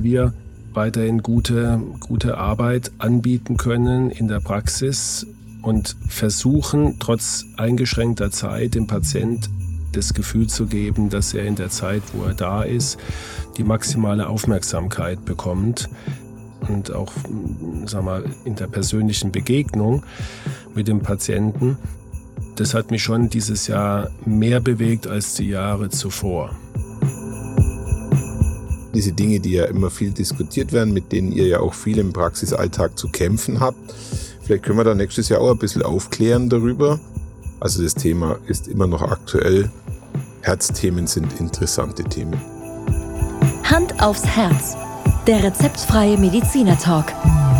wie wir weiterhin gute Arbeit anbieten können in der Praxis und versuchen, trotz eingeschränkter Zeit dem Patient das Gefühl zu geben, dass er in der Zeit, wo er da ist, die maximale Aufmerksamkeit bekommt und auch, in der persönlichen Begegnung mit dem Patienten. Das hat mich schon dieses Jahr mehr bewegt als die Jahre zuvor. Diese Dinge, die ja immer viel diskutiert werden, mit denen ihr ja auch viel im Praxisalltag zu kämpfen habt. Vielleicht können wir da nächstes Jahr auch ein bisschen aufklären darüber. Also das Thema ist immer noch aktuell. Herzthemen sind interessante Themen. Hand aufs Herz. Der rezeptfreie Mediziner-Talk.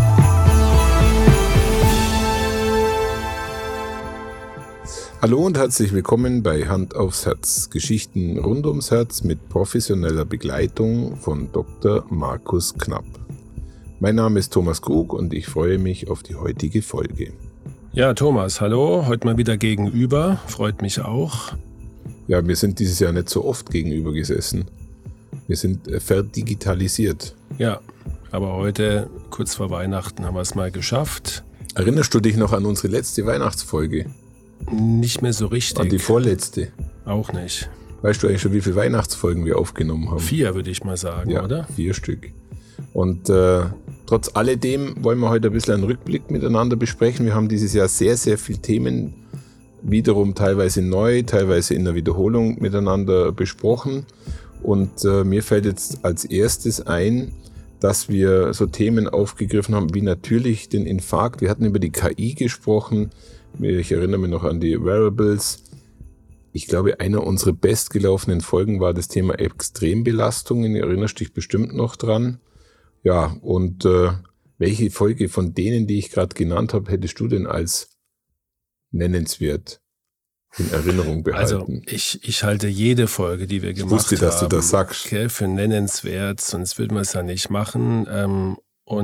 Hallo und herzlich willkommen bei Hand aufs Herz. Geschichten rund ums Herz mit professioneller Begleitung von Dr. Markus Knapp. Mein Name ist Thomas Krug und ich freue mich auf die heutige Folge. Ja, Thomas, hallo. Heute mal wieder gegenüber. Freut mich auch. Ja, wir sind dieses Jahr nicht so oft gegenüber gesessen. Wir sind verdigitalisiert. Ja, aber heute, kurz vor Weihnachten, haben wir es mal geschafft. Erinnerst du dich noch an unsere letzte Weihnachtsfolge? Nicht mehr so richtig. An die vorletzte? Auch nicht. Weißt du eigentlich schon, wie viele Weihnachtsfolgen wir aufgenommen haben? 4, würde ich mal sagen, ja, oder? 4 Stück. Und trotz alledem wollen wir heute ein bisschen einen Rückblick miteinander besprechen. Wir haben dieses Jahr sehr, sehr viele Themen, wiederum teilweise neu, teilweise in der Wiederholung miteinander besprochen. Und mir fällt jetzt als erstes ein, dass wir so Themen aufgegriffen haben, wie natürlich den Infarkt. Wir hatten über die KI gesprochen. Ich erinnere mich noch an die Wearables. Ich glaube, einer unserer bestgelaufenen Folgen war das Thema Extrembelastungen. Erinnerst dich bestimmt noch dran. Ja, und welche Folge von denen, die ich gerade genannt habe, hättest du denn als nennenswert in Erinnerung behalten? Also ich halte jede Folge, die wir gemacht haben, dass du das sagst. Für nennenswert, sonst würden wir es ja nicht machen.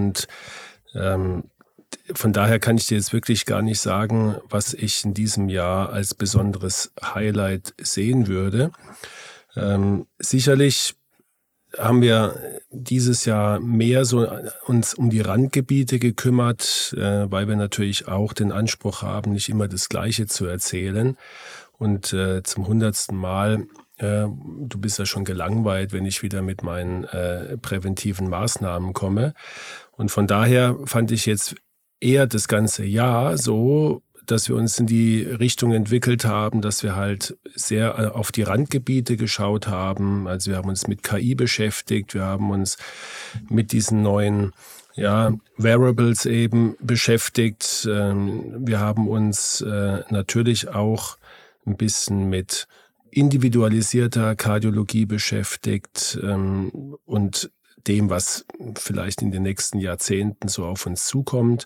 Von daher kann ich dir jetzt wirklich gar nicht sagen, was ich in diesem Jahr als besonderes Highlight sehen würde. Sicherlich haben wir dieses Jahr mehr so uns um die Randgebiete gekümmert, weil wir natürlich auch den Anspruch haben, nicht immer das Gleiche zu erzählen. Und zum 100. Mal, du bist ja schon gelangweilt, wenn ich wieder mit meinen präventiven Maßnahmen komme. Und von daher fand ich jetzt eher das ganze Jahr so, dass wir uns in die Richtung entwickelt haben, dass wir halt sehr auf die Randgebiete geschaut haben. Also wir haben uns mit KI beschäftigt, wir haben uns mit diesen neuen Wearables eben beschäftigt. Wir haben uns natürlich auch ein bisschen mit individualisierter Kardiologie beschäftigt und dem, was vielleicht in den nächsten Jahrzehnten so auf uns zukommt.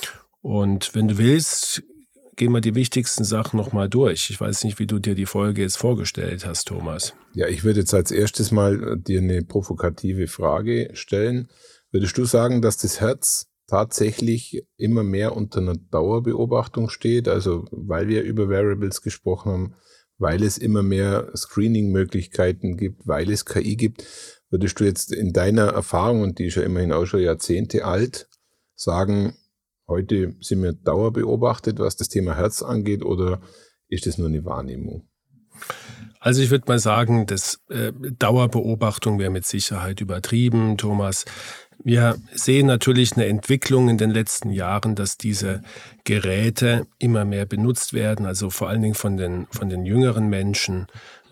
Und wenn du willst, gehen wir die wichtigsten Sachen nochmal durch. Ich weiß nicht, wie du dir die Folge jetzt vorgestellt hast, Thomas. Ja, ich würde jetzt als erstes mal dir eine provokative Frage stellen. Würdest du sagen, dass das Herz tatsächlich immer mehr unter einer Dauerbeobachtung steht? Also weil wir über Wearables gesprochen haben, weil es immer mehr Screening-Möglichkeiten gibt, weil es KI gibt. Würdest du jetzt in deiner Erfahrung, und die ist ja immerhin auch schon Jahrzehnte alt, sagen, heute sind wir dauerbeobachtet, was das Thema Herz angeht, oder ist das nur eine Wahrnehmung? Also ich würde mal sagen, dass Dauerbeobachtung wäre mit Sicherheit übertrieben, Thomas. Wir sehen natürlich eine Entwicklung in den letzten Jahren, dass diese Geräte immer mehr benutzt werden, also vor allen Dingen von den jüngeren Menschen,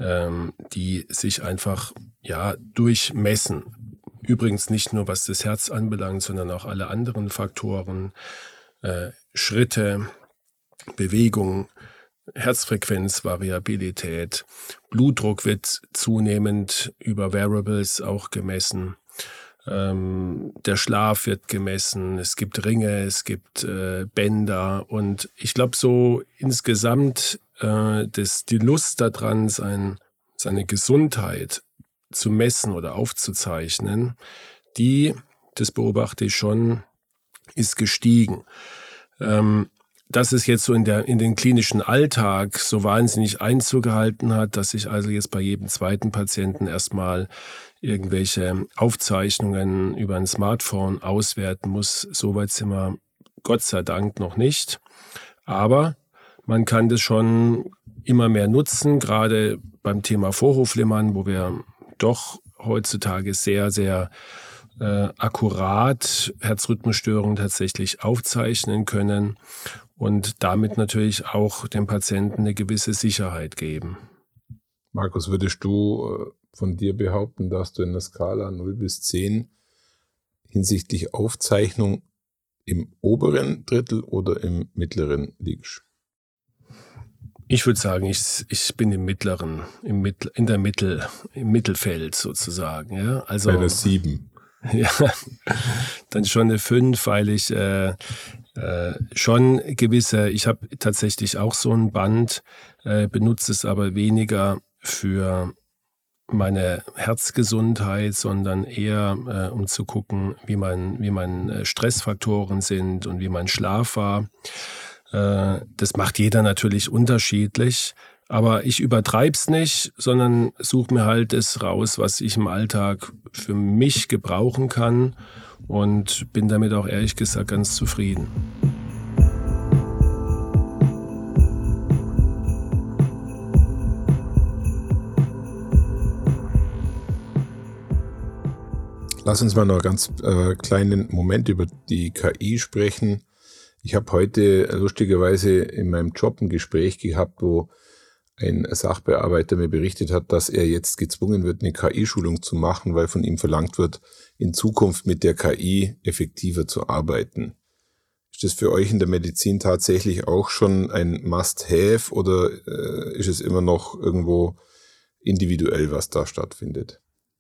die sich einfach durchmessen. Übrigens nicht nur, was das Herz anbelangt, sondern auch alle anderen Faktoren, Schritte, Bewegung, Herzfrequenz, Variabilität, Blutdruck wird zunehmend über Wearables auch gemessen. Der Schlaf wird gemessen, es gibt Ringe, es gibt Bänder und ich glaube so insgesamt die Lust daran, seine Gesundheit zu messen oder aufzuzeichnen, das beobachte ich schon, ist gestiegen. dass es jetzt so in den klinischen Alltag so wahnsinnig Einzug gehalten hat, dass ich also jetzt bei jedem zweiten Patienten erstmal irgendwelche Aufzeichnungen über ein Smartphone auswerten muss. Soweit sind wir Gott sei Dank noch nicht. Aber man kann das schon immer mehr nutzen, gerade beim Thema Vorhofflimmern, wo wir doch heutzutage sehr, sehr akkurat Herzrhythmusstörungen tatsächlich aufzeichnen können und damit natürlich auch dem Patienten eine gewisse Sicherheit geben. Markus, würdest du von dir behaupten, dass du in der Skala 0 bis 10 hinsichtlich Aufzeichnung im oberen Drittel oder im mittleren liegst? Ich würde sagen, ich bin im Mittelfeld sozusagen. Ja? Also, bei der 7. Ja, dann schon eine 5, weil ich schon ich habe tatsächlich auch so ein Band, benutze es aber weniger für meine Herzgesundheit, sondern eher um zu gucken, wie mein Stressfaktoren sind und wie mein Schlaf war. Das macht jeder natürlich unterschiedlich, aber ich übertreibe es nicht, sondern suche mir halt das raus, was ich im Alltag für mich gebrauchen kann und bin damit auch ehrlich gesagt ganz zufrieden. Lass uns mal noch einen ganz kleinen Moment über die KI sprechen. Ich habe heute lustigerweise in meinem Job ein Gespräch gehabt, wo ein Sachbearbeiter mir berichtet hat, dass er jetzt gezwungen wird, eine KI-Schulung zu machen, weil von ihm verlangt wird, in Zukunft mit der KI effektiver zu arbeiten. Ist das für euch in der Medizin tatsächlich auch schon ein Must-Have oder ist es immer noch irgendwo individuell, was da stattfindet?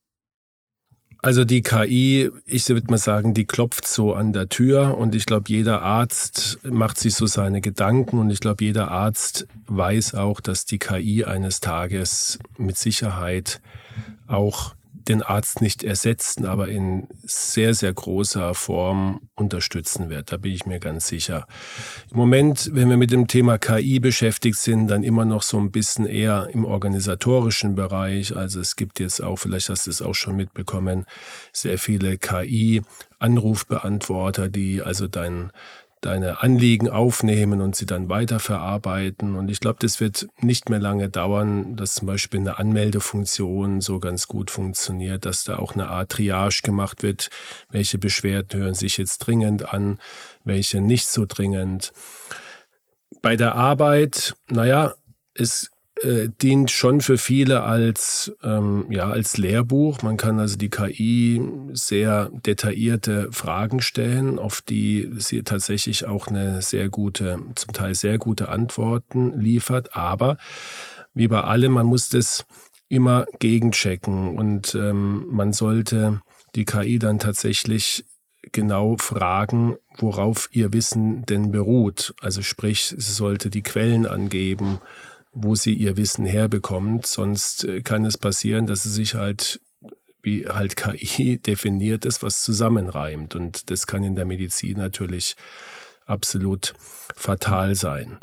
Also die KI, ich würde mal sagen, die klopft so an der Tür und ich glaube, jeder Arzt macht sich so seine Gedanken und ich glaube, jeder Arzt weiß auch, dass die KI eines Tages mit Sicherheit auch den Arzt nicht ersetzen, aber in sehr, sehr großer Form unterstützen wird. Da bin ich mir ganz sicher. Im Moment, wenn wir mit dem Thema KI beschäftigt sind, dann immer noch so ein bisschen eher im organisatorischen Bereich. Also es gibt jetzt auch, vielleicht hast du es auch schon mitbekommen, sehr viele KI-Anrufbeantworter, die also deine Anliegen aufnehmen und sie dann weiterverarbeiten. Und ich glaube, das wird nicht mehr lange dauern, dass zum Beispiel eine Anmeldefunktion so ganz gut funktioniert, dass da auch eine Art Triage gemacht wird. Welche Beschwerden hören sich jetzt dringend an, welche nicht so dringend. Bei der Arbeit, es dient schon für viele als Lehrbuch. Man kann also die KI sehr detaillierte Fragen stellen, auf die sie tatsächlich auch zum Teil sehr gute Antworten liefert. Aber wie bei allem, man muss das immer gegenchecken und man sollte die KI dann tatsächlich genau fragen, worauf ihr Wissen denn beruht. Also sprich, sie sollte die Quellen angeben, wo sie ihr Wissen herbekommt. Sonst kann es passieren, dass sie sich wie KI definiert ist, was zusammenreimt. Und das kann in der Medizin natürlich absolut fatal sein.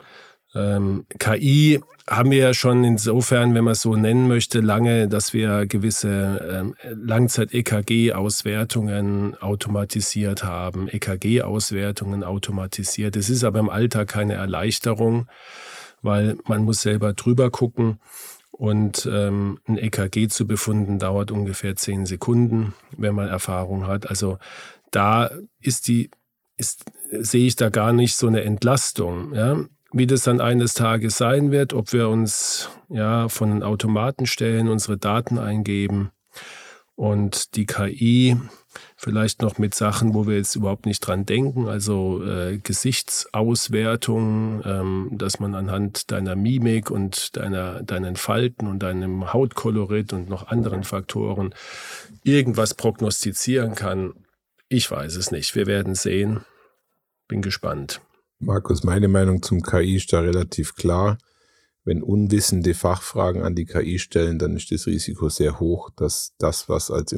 KI haben wir ja schon insofern, wenn man es so nennen möchte, lange, dass wir gewisse Langzeit-EKG-Auswertungen automatisiert haben, EKG-Auswertungen automatisiert. Es ist aber im Alltag keine Erleichterung, weil man muss selber drüber gucken und ein EKG zu befunden dauert ungefähr 10 Sekunden, wenn man Erfahrung hat. Also da sehe ich da gar nicht so eine Entlastung. Ja? Wie das dann eines Tages sein wird, ob wir uns von den Automaten stellen, unsere Daten eingeben und die KI vielleicht noch mit Sachen, wo wir jetzt überhaupt nicht dran denken, also Gesichtsauswertung, dass man anhand deiner Mimik und deinen Falten und deinem Hautkolorit und noch anderen Faktoren irgendwas prognostizieren kann. Ich weiß es nicht. Wir werden sehen. Bin gespannt. Markus, meine Meinung zum KI ist da relativ klar. Wenn unwissende Fachfragen an die KI stellen, dann ist das Risiko sehr hoch, dass das, was als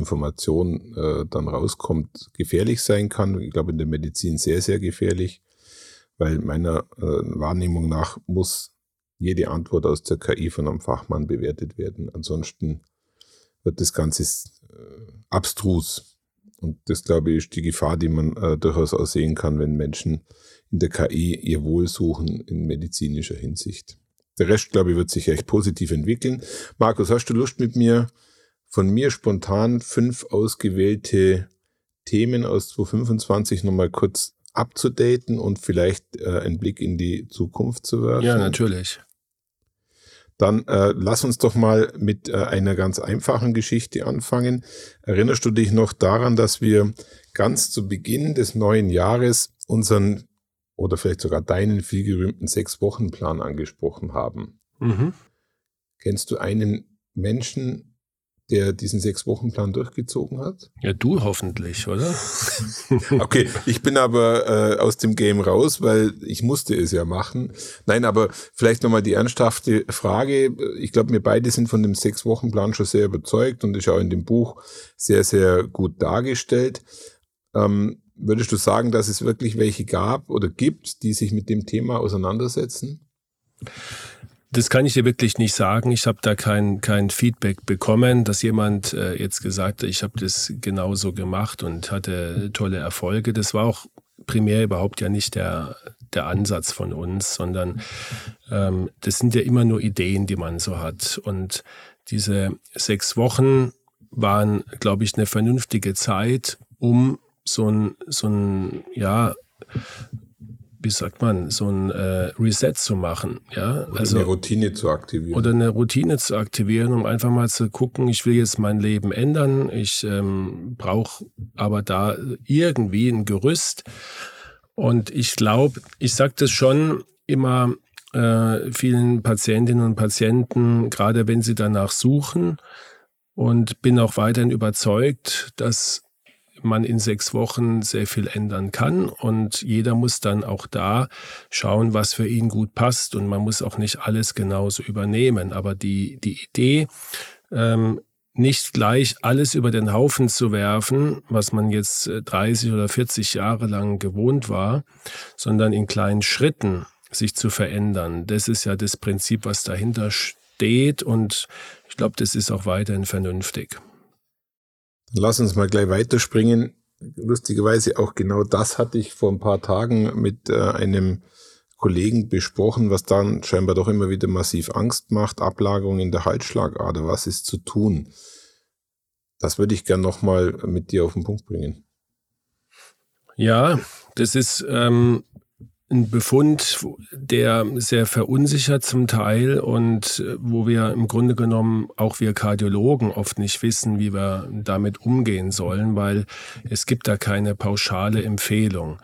Information dann rauskommt, gefährlich sein kann. Ich glaube, in der Medizin sehr, sehr gefährlich, weil meiner Wahrnehmung nach muss jede Antwort aus der KI von einem Fachmann bewertet werden. Ansonsten wird das Ganze abstrus. Und das, glaube ich, ist die Gefahr, die man durchaus auch sehen kann, wenn Menschen in der KI ihr Wohl suchen in medizinischer Hinsicht. Der Rest, glaube ich, wird sich echt positiv entwickeln. Markus, hast du Lust von mir spontan 5 ausgewählte Themen aus 2025 nochmal kurz abzudaten und vielleicht einen Blick in die Zukunft zu werfen? Ja, natürlich. Dann lass uns doch mal mit einer ganz einfachen Geschichte anfangen. Erinnerst du dich noch daran, dass wir ganz zu Beginn des neuen Jahres unseren oder vielleicht sogar deinen vielgerühmten 6-Wochen-Plan angesprochen haben? Mhm. Kennst du einen Menschen, der diesen 6-Wochen-Plan durchgezogen hat? Ja, du hoffentlich, oder? Okay, ich bin aber aus dem Game raus, weil ich musste es ja machen. Nein, aber vielleicht nochmal die ernsthafte Frage. Ich glaube, wir beide sind von dem 6-Wochen-Plan schon sehr überzeugt und ist auch in dem Buch sehr, sehr gut dargestellt. Würdest du sagen, dass es wirklich welche gab oder gibt, die sich mit dem Thema auseinandersetzen? Das kann ich dir wirklich nicht sagen. Ich habe da kein Feedback bekommen, dass jemand jetzt gesagt hat, ich habe das genauso gemacht und hatte tolle Erfolge. Das war auch primär überhaupt ja nicht der Ansatz von uns, sondern das sind ja immer nur Ideen, die man so hat. Und diese 6 Wochen waren, glaube ich, eine vernünftige Zeit, um so ein Reset zu machen. Ja? Also eine Routine zu aktivieren. Oder eine Routine zu aktivieren, um einfach mal zu gucken, ich will jetzt mein Leben ändern, ich brauche aber da irgendwie ein Gerüst. Und ich glaube, ich sage das schon immer vielen Patientinnen und Patienten, gerade wenn sie danach suchen, und bin auch weiterhin überzeugt, dass man in 6 Wochen sehr viel ändern kann und jeder muss dann auch da schauen, was für ihn gut passt und man muss auch nicht alles genauso übernehmen. Aber die Idee, nicht gleich alles über den Haufen zu werfen, was man jetzt 30 oder 40 Jahre lang gewohnt war, sondern in kleinen Schritten sich zu verändern, das ist ja das Prinzip, was dahinter steht und ich glaube, das ist auch weiterhin vernünftig. Lass uns mal gleich weiterspringen. Lustigerweise auch genau das hatte ich vor ein paar Tagen mit einem Kollegen besprochen, was dann scheinbar doch immer wieder massiv Angst macht. Ablagerung in der Halsschlagader, was ist zu tun? Das würde ich gern nochmal mit dir auf den Punkt bringen. Ja, das ist ein Befund, der sehr verunsichert zum Teil und wo wir im Grunde genommen auch wir Kardiologen oft nicht wissen, wie wir damit umgehen sollen, weil es gibt da keine pauschale Empfehlung.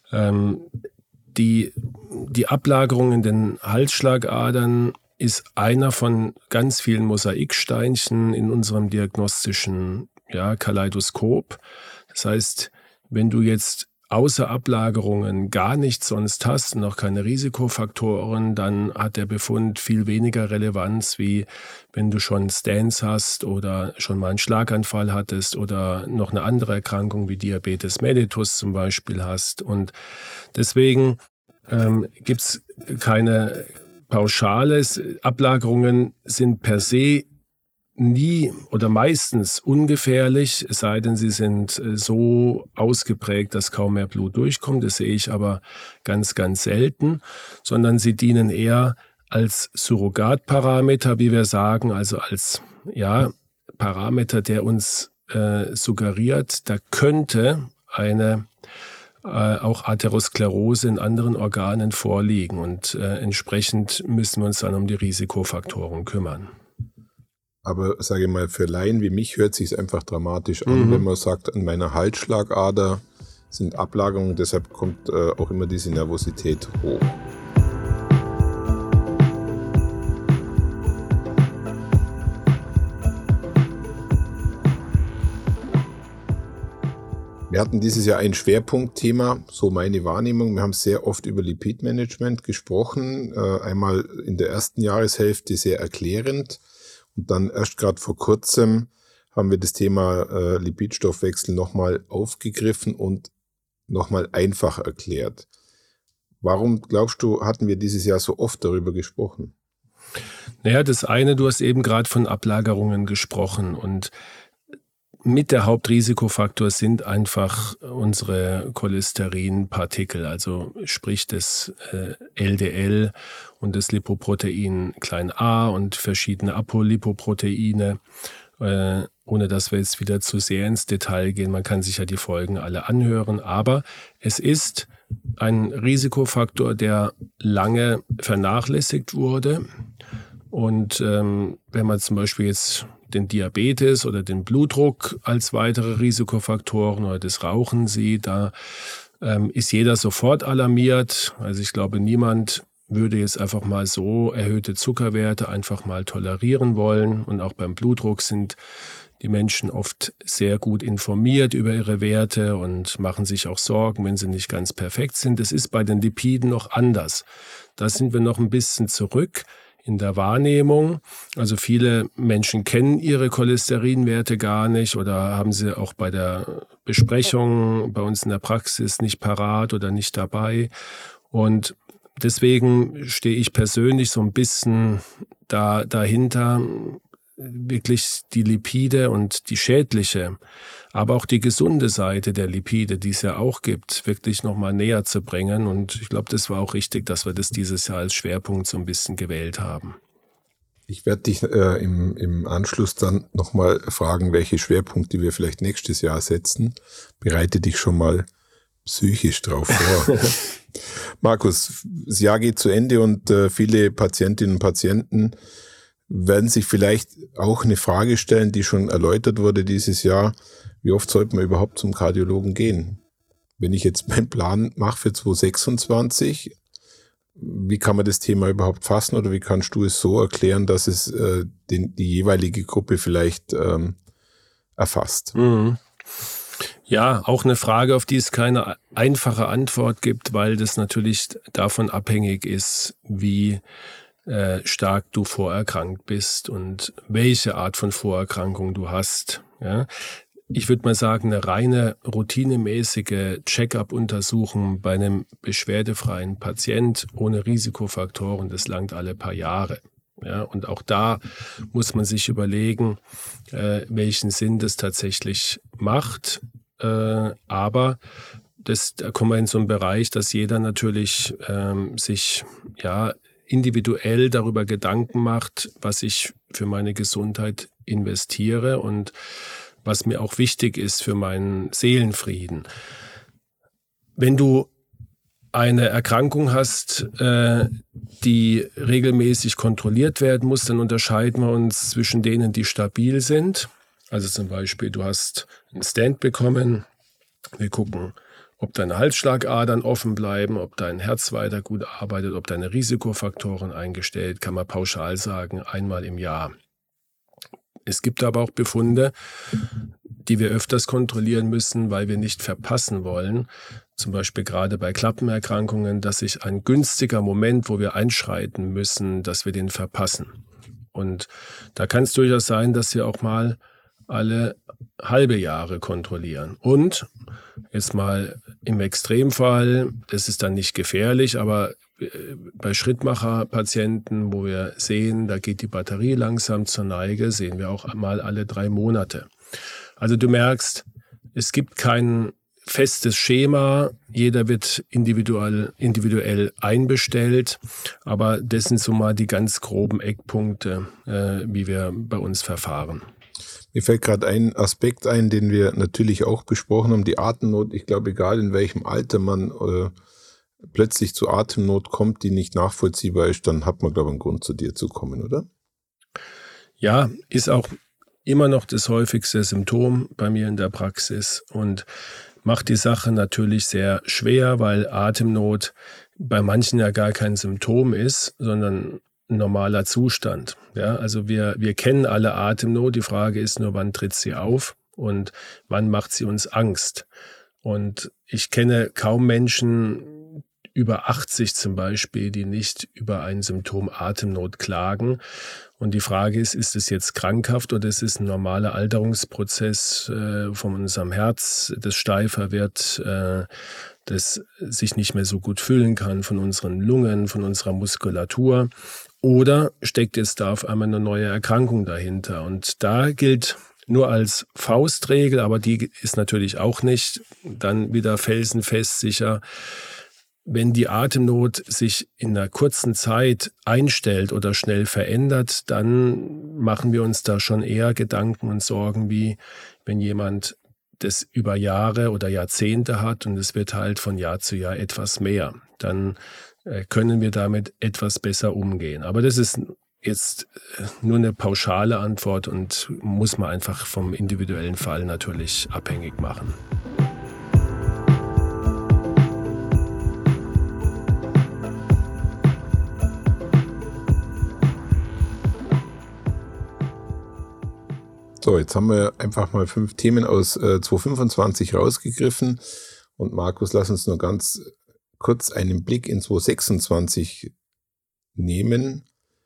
Die Ablagerung in den Halsschlagadern ist einer von ganz vielen Mosaiksteinchen in unserem diagnostischen Kaleidoskop. Das heißt, wenn du jetzt außer Ablagerungen gar nichts sonst hast und auch keine Risikofaktoren, dann hat der Befund viel weniger Relevanz, wie wenn du schon Stents hast oder schon mal einen Schlaganfall hattest oder noch eine andere Erkrankung wie Diabetes mellitus zum Beispiel hast. Und deswegen gibt's keine Pauschales. Ablagerungen sind per se nie oder meistens ungefährlich, es sei denn, sie sind so ausgeprägt, dass kaum mehr Blut durchkommt. Das sehe ich aber ganz, ganz selten, sondern sie dienen eher als Surrogatparameter, wie wir sagen, also als Parameter, der uns suggeriert, da könnte eine auch Atherosklerose in anderen Organen vorliegen und entsprechend müssen wir uns dann um die Risikofaktoren kümmern. Aber sage ich mal, für Laien wie mich hört sich es einfach dramatisch an, wenn man sagt, an meiner Halsschlagader sind Ablagerungen, deshalb kommt auch immer diese Nervosität hoch. Wir hatten dieses Jahr ein Schwerpunktthema, so meine Wahrnehmung. Wir haben sehr oft über Lipidmanagement gesprochen, einmal in der ersten Jahreshälfte sehr erklärend. Und dann erst gerade vor kurzem haben wir das Thema Lipidstoffwechsel nochmal aufgegriffen und nochmal einfach erklärt. Warum, glaubst du, hatten wir dieses Jahr so oft darüber gesprochen? Naja, das eine, du hast eben gerade von Ablagerungen gesprochen und mit der Hauptrisikofaktor sind einfach unsere Cholesterinpartikel, also sprich das LDL und das Lipoprotein a und verschiedene Apolipoproteine, ohne dass wir jetzt wieder zu sehr ins Detail gehen. Man kann sich ja die Folgen alle anhören, aber es ist ein Risikofaktor, der lange vernachlässigt wurde. Und wenn man zum Beispiel jetzt den Diabetes oder den Blutdruck als weitere Risikofaktoren oder das Rauchen sieht, da ist jeder sofort alarmiert. Also ich glaube, niemand würde jetzt einfach mal so erhöhte Zuckerwerte einfach mal tolerieren wollen. Und auch beim Blutdruck sind die Menschen oft sehr gut informiert über ihre Werte und machen sich auch Sorgen, wenn sie nicht ganz perfekt sind. Das ist bei den Lipiden noch anders. Da sind wir noch ein bisschen zurück in der Wahrnehmung. Also viele Menschen kennen ihre Cholesterinwerte gar nicht oder haben sie auch bei der Besprechung bei uns in der Praxis nicht parat oder nicht dabei. Und deswegen stehe ich persönlich so ein bisschen dahinter, wirklich die Lipide und die schädliche, aber auch die gesunde Seite der Lipide, die es ja auch gibt, wirklich nochmal näher zu bringen. Und ich glaube, das war auch richtig, dass wir das dieses Jahr als Schwerpunkt so ein bisschen gewählt haben. Ich werde dich im Anschluss dann nochmal fragen, welche Schwerpunkte wir vielleicht nächstes Jahr setzen. Bereite dich schon mal psychisch drauf vor. Markus, das Jahr geht zu Ende und viele Patientinnen und Patienten werden sich vielleicht auch eine Frage stellen, die schon erläutert wurde dieses Jahr. Wie oft sollte man überhaupt zum Kardiologen gehen? Wenn ich jetzt meinen Plan mache für 2026, wie kann man das Thema überhaupt fassen oder wie kannst du es so erklären, dass es die jeweilige Gruppe vielleicht erfasst? Mhm. Ja, auch eine Frage, auf die es keine einfache Antwort gibt, weil das natürlich davon abhängig ist, wie stark du vorerkrankt bist und welche Art von Vorerkrankung du hast. Ja? Ich würde mal sagen, eine reine routinemäßige Check-up-Untersuchung bei einem beschwerdefreien Patient ohne Risikofaktoren, das langt alle paar Jahre. Ja? Und auch da muss man sich überlegen, welchen Sinn das tatsächlich macht. Aber da kommen wir in so einen Bereich, dass jeder natürlich sich individuell darüber Gedanken macht, was ich für meine Gesundheit investiere und was mir auch wichtig ist für meinen Seelenfrieden. Wenn du eine Erkrankung hast, die regelmäßig kontrolliert werden muss, dann unterscheiden wir uns zwischen denen, die stabil sind. Also zum Beispiel, du hast einen Stent bekommen, wir gucken, ob deine Halsschlagadern offen bleiben, ob dein Herz weiter gut arbeitet, ob deine Risikofaktoren eingestellt, kann man pauschal sagen, einmal im Jahr. Es gibt aber auch Befunde, die wir öfters kontrollieren müssen, weil wir nicht verpassen wollen, zum Beispiel gerade bei Klappenerkrankungen, dass sich ein günstiger Moment, wo wir einschreiten müssen, dass wir den verpassen. Und da kann es durchaus sein, dass wir auch mal alle halbe Jahre kontrollieren. Und jetzt mal im Extremfall, das ist dann nicht gefährlich, aber bei Schrittmacher-Patienten, wo wir sehen, da geht die Batterie langsam zur Neige, sehen wir auch mal alle 3 Monate. Also du merkst, es gibt kein festes Schema, jeder wird individuell einbestellt, aber das sind so mal die ganz groben Eckpunkte, wie wir bei uns verfahren. Mir fällt gerade ein Aspekt ein, den wir natürlich auch besprochen haben, die Atemnot. Ich glaube, egal in welchem Alter man plötzlich zu Atemnot kommt, die nicht nachvollziehbar ist, dann hat man, glaube ich, einen Grund, zu dir zu kommen, oder? Ja, ist auch immer noch das häufigste Symptom bei mir in der Praxis und macht die Sache natürlich sehr schwer, weil Atemnot bei manchen ja gar kein Symptom ist, sondern ein normaler Zustand. Ja, also wir kennen alle Atemnot. Die Frage ist nur, wann tritt sie auf und wann macht sie uns Angst? Und ich kenne kaum Menschen über 80 zum Beispiel, die nicht über ein Symptom Atemnot klagen. Und die Frage ist es jetzt krankhaft oder ist es ein normaler Alterungsprozess von unserem Herz, das steifer wird, das sich nicht mehr so gut füllen kann, von unseren Lungen, von unserer Muskulatur? Oder steckt jetzt da auf einmal eine neue Erkrankung dahinter? Und da gilt nur als Faustregel, aber die ist natürlich auch nicht dann wieder felsenfest sicher. Wenn die Atemnot sich in einer kurzen Zeit einstellt oder schnell verändert, dann machen wir uns da schon eher Gedanken und Sorgen, wie wenn jemand das über Jahre oder Jahrzehnte hat und es wird halt von Jahr zu Jahr etwas mehr. Dann können wir damit etwas besser umgehen. Aber das ist jetzt nur eine pauschale Antwort und muss man einfach vom individuellen Fall natürlich abhängig machen. So, jetzt haben wir einfach mal 5 Themen aus 2025 rausgegriffen. Und Markus, lass uns nur ganz kurz einen Blick in 2026 nehmen.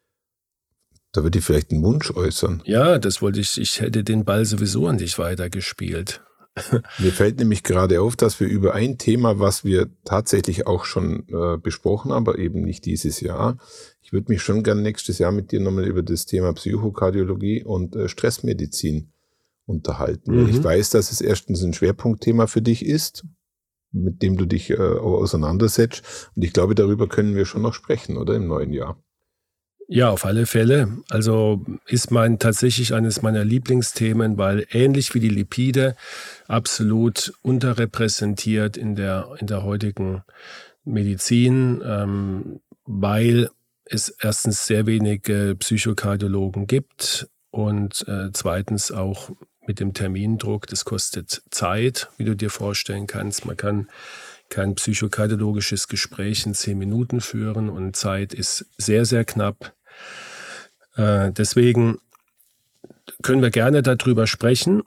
Da würde ich vielleicht einen Wunsch äußern. Ja, das wollte ich. Ich hätte den Ball sowieso an dich weitergespielt. Mir fällt nämlich gerade auf, dass wir über ein Thema, was wir tatsächlich auch schon besprochen haben, aber eben nicht dieses Jahr. Ich würde mich schon gerne nächstes Jahr mit dir nochmal über das Thema Psychokardiologie und Stressmedizin unterhalten. Weil ich weiß, dass es erstens ein Schwerpunktthema für dich ist, mit dem du dich auseinandersetzt. Und ich glaube, darüber können wir schon noch sprechen, oder im neuen Jahr. Ja, auf alle Fälle. Also ist tatsächlich eines meiner Lieblingsthemen, weil ähnlich wie die Lipide absolut unterrepräsentiert in der heutigen Medizin, weil es erstens sehr wenige Psychokardiologen gibt und zweitens auch mit dem Termindruck, das kostet Zeit, wie du dir vorstellen kannst. Man kann kein psychokardiologisches Gespräch in 10 Minuten führen und Zeit ist sehr, sehr knapp. Deswegen können wir gerne darüber sprechen.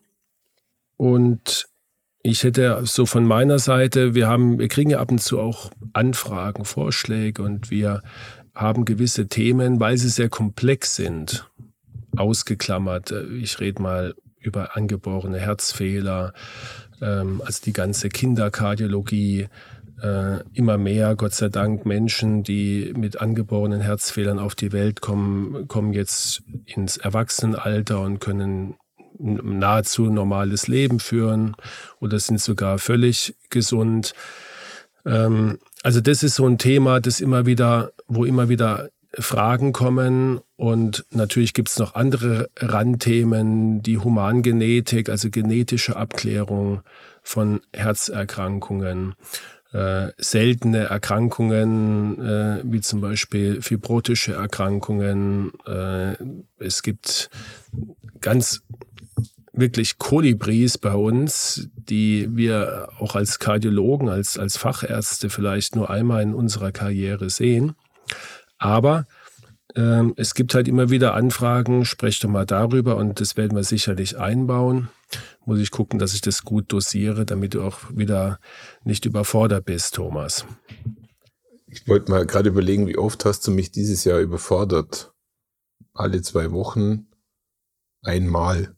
Und ich hätte so von meiner Seite, wir kriegen ja ab und zu auch Anfragen, Vorschläge und wir haben gewisse Themen, weil sie sehr komplex sind, ausgeklammert. Ich rede mal über angeborene Herzfehler, also die ganze Kinderkardiologie, immer mehr, Gott sei Dank, Menschen, die mit angeborenen Herzfehlern auf die Welt kommen jetzt ins Erwachsenenalter und können ein nahezu normales Leben führen oder sind sogar völlig gesund. Also das ist so ein Thema, wo immer wieder Fragen kommen und natürlich gibt es noch andere Randthemen, die Humangenetik, also genetische Abklärung von Herzerkrankungen, seltene Erkrankungen, wie zum Beispiel fibrotische Erkrankungen. Es gibt ganz wirklich Kolibris bei uns, die wir auch als Kardiologen, als Fachärzte vielleicht nur einmal in unserer Karriere sehen. Aber es gibt halt immer wieder Anfragen, sprech doch mal darüber und das werden wir sicherlich einbauen. Muss ich gucken, dass ich das gut dosiere, damit du auch wieder nicht überfordert bist, Thomas. Ich wollte mal gerade überlegen, wie oft hast du mich dieses Jahr überfordert? Alle 2 Wochen einmal.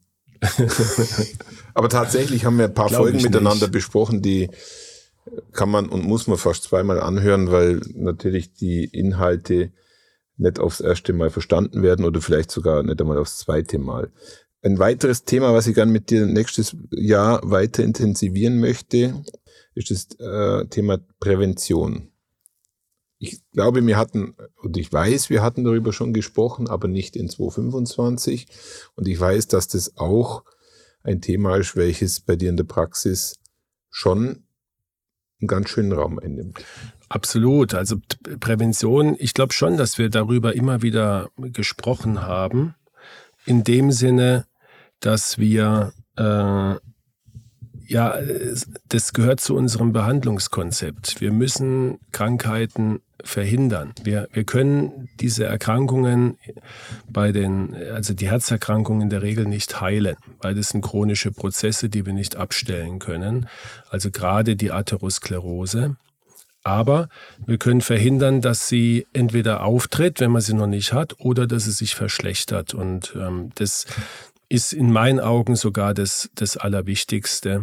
Aber tatsächlich haben wir ein paar Folgen miteinander besprochen, die kann man und muss man fast 2-mal anhören, weil natürlich die Inhalte nicht aufs erste Mal verstanden werden oder vielleicht sogar nicht einmal aufs zweite Mal. Ein weiteres Thema, was ich gerne mit dir nächstes Jahr weiter intensivieren möchte, ist das Thema Prävention. Ich glaube, wir hatten darüber schon gesprochen, aber nicht in 2025. Und ich weiß, dass das auch ein Thema ist, welches bei dir in der Praxis schon einen ganz schönen Raum einnimmt. Absolut. Also Prävention, ich glaube schon, dass wir darüber immer wieder gesprochen haben. In dem Sinne, dass wir, das gehört zu unserem Behandlungskonzept. Wir müssen Krankheiten verhindern. Wir können diese Erkrankungen also die Herzerkrankungen in der Regel nicht heilen, weil das sind chronische Prozesse, die wir nicht abstellen können. Also gerade die Atherosklerose. Aber wir können verhindern, dass sie entweder auftritt, wenn man sie noch nicht hat, oder dass sie sich verschlechtert. Und das ist in meinen Augen sogar das Allerwichtigste.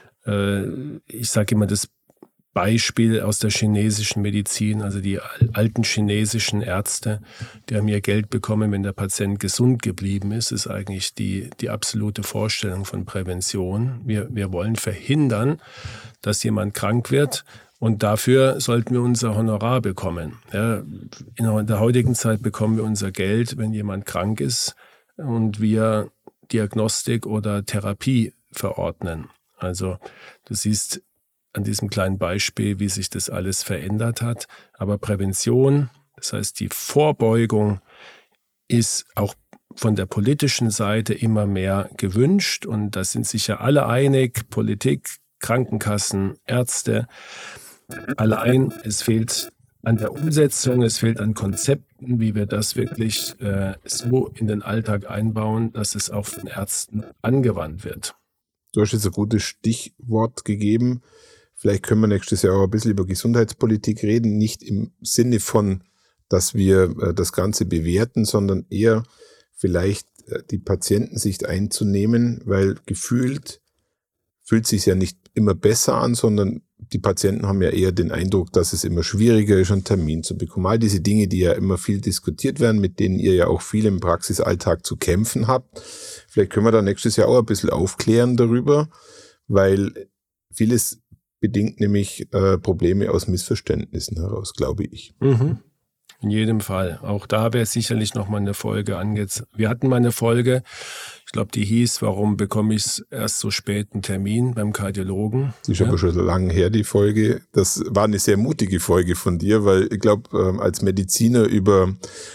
Ich sage immer das Beispiel aus der chinesischen Medizin, also die alten chinesischen Ärzte, die haben ihr Geld bekommen, wenn der Patient gesund geblieben ist eigentlich die absolute Vorstellung von Prävention. Wir wollen verhindern, dass jemand krank wird, und dafür sollten wir unser Honorar bekommen. Ja, in der heutigen Zeit bekommen wir unser Geld, wenn jemand krank ist und wir Diagnostik oder Therapie verordnen. Also du siehst an diesem kleinen Beispiel, wie sich das alles verändert hat. Aber Prävention, das heißt die Vorbeugung, ist auch von der politischen Seite immer mehr gewünscht. Und da sind sich ja alle einig, Politik, Krankenkassen, Ärzte. Allein es fehlt an der Umsetzung, es fehlt an Konzepten, wie wir das wirklich so in den Alltag einbauen, dass es auch von Ärzten angewandt wird. Du hast jetzt ein gutes Stichwort gegeben. Vielleicht können wir nächstes Jahr auch ein bisschen über Gesundheitspolitik reden. Nicht im Sinne von, dass wir das Ganze bewerten, sondern eher vielleicht die Patientensicht einzunehmen, weil gefühlt fühlt sich ja nicht immer besser an, sondern die Patienten haben ja eher den Eindruck, dass es immer schwieriger ist, einen Termin zu bekommen. All diese Dinge, die ja immer viel diskutiert werden, mit denen ihr ja auch viel im Praxisalltag zu kämpfen habt. Vielleicht können wir da nächstes Jahr auch ein bisschen aufklären darüber, weil vieles bedingt nämlich Probleme aus Missverständnissen heraus, glaube ich. Mhm. In jedem Fall. Auch da wäre sicherlich nochmal eine Folge angezeigt. Wir hatten mal eine Folge, ich glaube, die hieß, warum bekomme ich erst so spät einen Termin beim Kardiologen? Die ist aber schon lange her, die Folge. Das war eine sehr mutige Folge von dir, weil ich glaube, als Mediziner über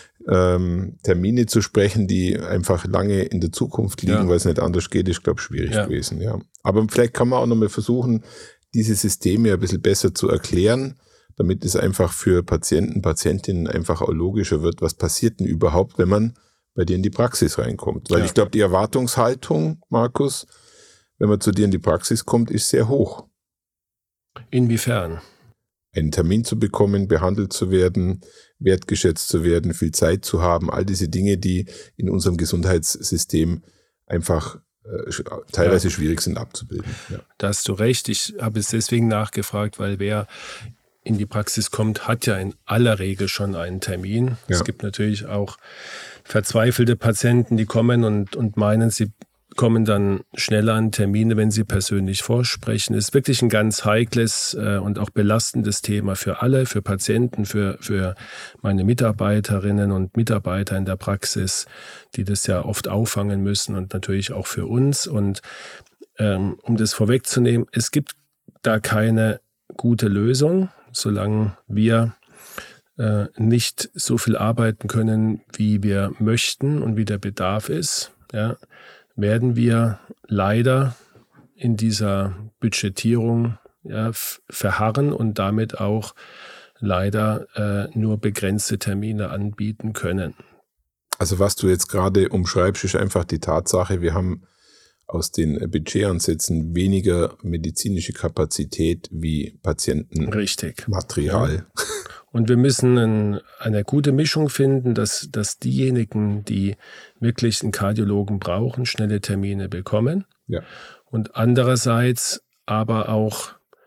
Termine zu sprechen, die einfach lange in der Zukunft liegen, weil es nicht anders geht, ist, glaube ich, schwierig gewesen. Ja. Aber vielleicht kann man auch nochmal versuchen, diese Systeme ein bisschen besser zu erklären, damit es einfach für Patienten, Patientinnen einfach auch logischer wird, was passiert denn überhaupt, wenn man bei dir in die Praxis reinkommt. Weil ich glaube, die Erwartungshaltung, Markus, wenn man zu dir in die Praxis kommt, ist sehr hoch. Inwiefern? Einen Termin zu bekommen, behandelt zu werden, wertgeschätzt zu werden, viel Zeit zu haben, all diese Dinge, die in unserem Gesundheitssystem einfach teilweise schwierig sind abzubilden. Ja. Da hast du recht. Ich habe es deswegen nachgefragt, weil wer in die Praxis kommt, hat ja in aller Regel schon einen Termin. Ja. Es gibt natürlich auch verzweifelte Patienten, die kommen und meinen, sie kommen dann schneller an Termine, wenn sie persönlich vorsprechen. Es ist wirklich ein ganz heikles und auch belastendes Thema für alle, für Patienten, für meine Mitarbeiterinnen und Mitarbeiter in der Praxis, die das ja oft auffangen müssen, und natürlich auch für uns. Und um das vorwegzunehmen, es gibt da keine gute Lösung, solange wir nicht so viel arbeiten können, wie wir möchten und wie der Bedarf ist, werden wir leider in dieser Budgetierung verharren und damit auch leider nur begrenzte Termine anbieten können. Also was du jetzt gerade umschreibst, ist einfach die Tatsache, wir haben aus den Budgetansätzen weniger medizinische Kapazität wie Patientenmaterial. Ja. Und wir müssen eine gute Mischung finden, dass diejenigen, die wirklich einen Kardiologen brauchen, schnelle Termine bekommen. Ja. Und andererseits aber auch,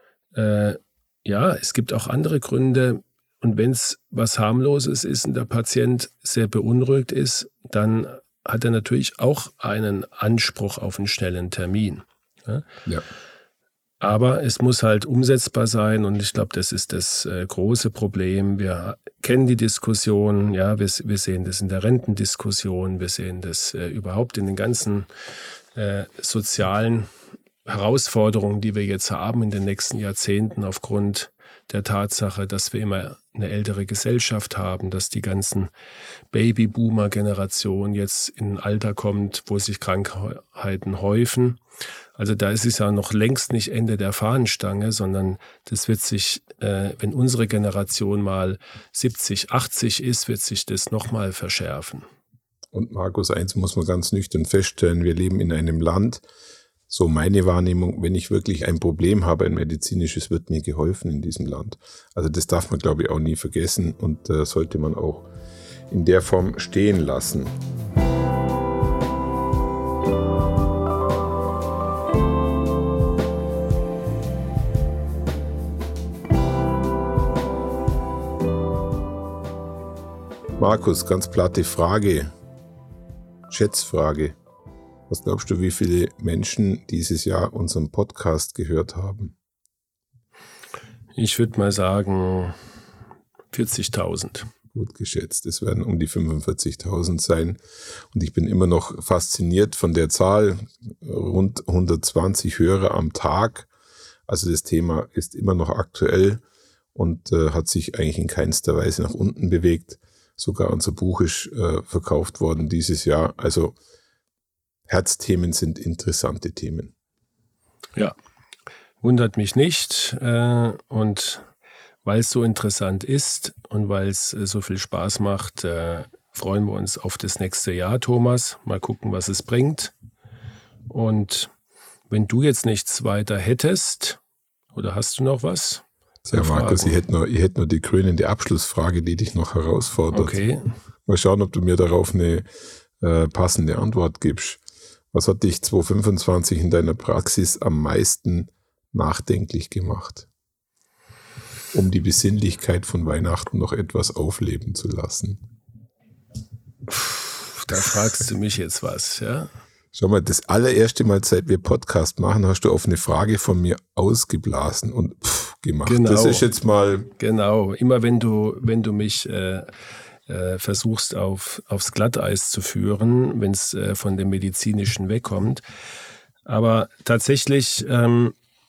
es gibt auch andere Gründe. Und wenn es was Harmloses ist und der Patient sehr beunruhigt ist, dann hat er natürlich auch einen Anspruch auf einen schnellen Termin. Ja. Aber es muss halt umsetzbar sein, und ich glaube, das ist das große Problem. Wir kennen die Diskussion, wir sehen das in der Rentendiskussion, wir sehen das überhaupt in den ganzen sozialen Herausforderungen, die wir jetzt haben in den nächsten Jahrzehnten aufgrund der Tatsache, dass wir immer eine ältere Gesellschaft haben, dass die ganzen Babyboomer-Generation jetzt in ein Alter kommt, wo sich Krankheiten häufen. Also da ist es ja noch längst nicht Ende der Fahnenstange, sondern das wird sich, wenn unsere Generation mal 70, 80 ist, wird sich das nochmal verschärfen. Und Markus, eins muss man ganz nüchtern feststellen, wir leben in einem Land, so meine Wahrnehmung, wenn ich wirklich ein Problem habe, ein medizinisches, wird mir geholfen in diesem Land. Also das darf man, glaube ich, auch nie vergessen und sollte man auch in der Form stehen lassen. Markus, ganz platte Frage, Schätzfrage. Was glaubst du, wie viele Menschen dieses Jahr unseren Podcast gehört haben? Ich würde mal sagen 40.000. Gut geschätzt. Es werden um die 45.000 sein. Und ich bin immer noch fasziniert von der Zahl. Rund 120 Hörer am Tag. Also das Thema ist immer noch aktuell und hat sich eigentlich in keinster Weise nach unten bewegt. Sogar unser Buch ist verkauft worden dieses Jahr. Also Herzthemen sind interessante Themen. Ja, wundert mich nicht. Und weil es so interessant ist und weil es so viel Spaß macht, freuen wir uns auf das nächste Jahr, Thomas. Mal gucken, was es bringt. Und wenn du jetzt nichts weiter hättest, oder hast du noch was? Ja, Markus, ich hätte nur die krönende Abschlussfrage, die dich noch herausfordert. Okay. Mal schauen, ob du mir darauf eine passende Antwort gibst. Was hat dich 2025 in deiner Praxis am meisten nachdenklich gemacht, um die Besinnlichkeit von Weihnachten noch etwas aufleben zu lassen? Da fragst du mich jetzt was, ja? Schau mal, das allererste Mal, seit wir Podcast machen, hast du auf eine Frage von mir ausgeblasen und gemacht. Genau. Das ist jetzt mal... Genau, immer wenn du mich versuchst aufs Glatteis zu führen, wenn es von dem Medizinischen wegkommt. Aber tatsächlich habe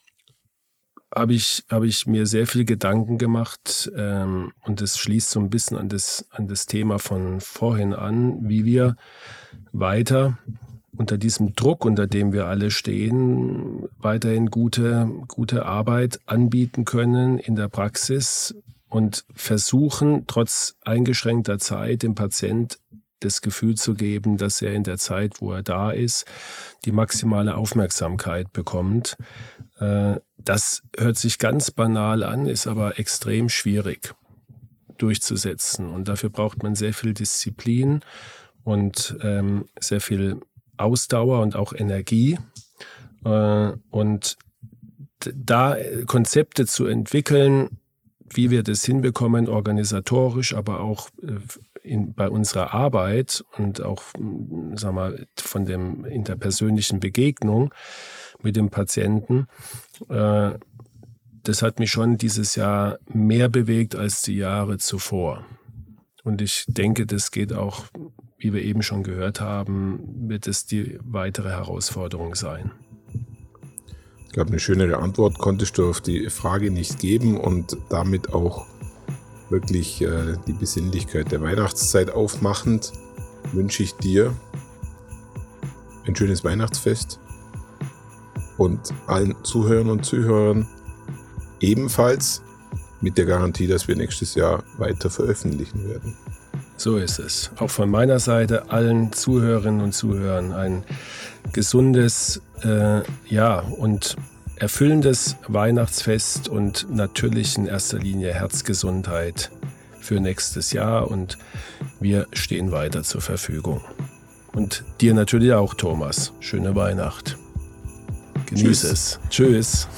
ich mir sehr viel Gedanken gemacht und das schließt so ein bisschen an das Thema von vorhin an, wie wir weiter unter diesem Druck, unter dem wir alle stehen, weiterhin gute Arbeit anbieten können in der Praxis und versuchen, trotz eingeschränkter Zeit dem Patient das Gefühl zu geben, dass er in der Zeit, wo er da ist, die maximale Aufmerksamkeit bekommt. Das hört sich ganz banal an, ist aber extrem schwierig durchzusetzen. Und dafür braucht man sehr viel Disziplin und sehr viel Ausdauer und auch Energie. Und da Konzepte zu entwickeln, wie wir das hinbekommen, organisatorisch, aber auch bei unserer Arbeit und auch, sagen wir, von dem interpersönlichen Begegnung mit dem Patienten, das hat mich schon dieses Jahr mehr bewegt als die Jahre zuvor. Und ich denke, das geht auch, wie wir eben schon gehört haben, wird es die weitere Herausforderung sein. Ich glaube, eine schönere Antwort konntest du auf die Frage nicht geben und damit auch wirklich die Besinnlichkeit der Weihnachtszeit aufmachend, wünsche ich dir ein schönes Weihnachtsfest und allen Zuhörern und Zuhörern ebenfalls mit der Garantie, dass wir nächstes Jahr weiter veröffentlichen werden. So ist es. Auch von meiner Seite allen Zuhörerinnen und Zuhörern ein gesundes und erfüllendes Weihnachtsfest und natürlich in erster Linie Herzgesundheit für nächstes Jahr und wir stehen weiter zur Verfügung. Und dir natürlich auch, Thomas. Schöne Weihnacht. Genieß es. Tschüss.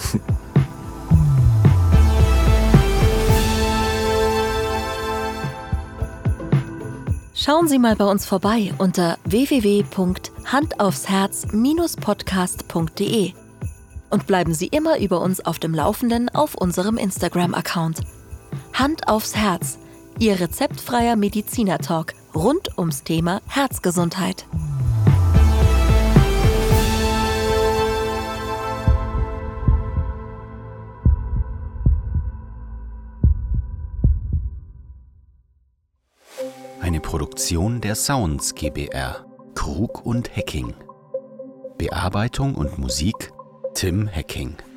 Schauen Sie mal bei uns vorbei unter www.handaufsherz-podcast.de und bleiben Sie immer über uns auf dem Laufenden auf unserem Instagram-Account. Hand aufs Herz, Ihr rezeptfreier Mediziner-Talk rund ums Thema Herzgesundheit. Eine Produktion der Sounds GbR. Krug und Hecking. Bearbeitung und Musik Tim Hecking.